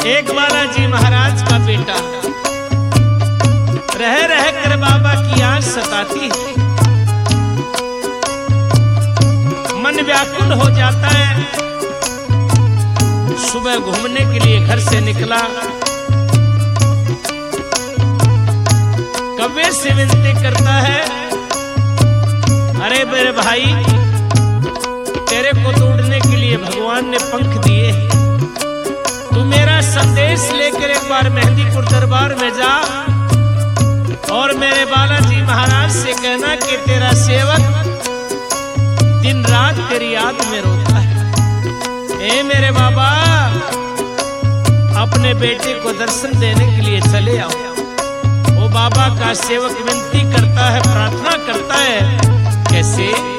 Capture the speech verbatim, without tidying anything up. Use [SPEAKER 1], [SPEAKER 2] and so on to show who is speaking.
[SPEAKER 1] एक बालाजी महाराज का बेटा रह रह कर बाबा की आंख सताती है, मन व्याकुल हो जाता है। सुबह घूमने के लिए घर से निकला, कव्वे से विनती करता है, अरे मेरे भाई, तेरे को तो उड़ने के लिए भगवान ने पंख दिए, तू मेरा संदेश लेकर एक बार मेहंदीपुर दरबार में जा और मेरे बालाजी महाराज से कहना कि तेरा सेवक दिन रात तेरी याद में रोता है। ए मेरे बाबा, अपने बेटे को दर्शन देने के लिए चले आओ। वो बाबा का सेवक विनती करता है, प्रार्थना करता है, कैसे?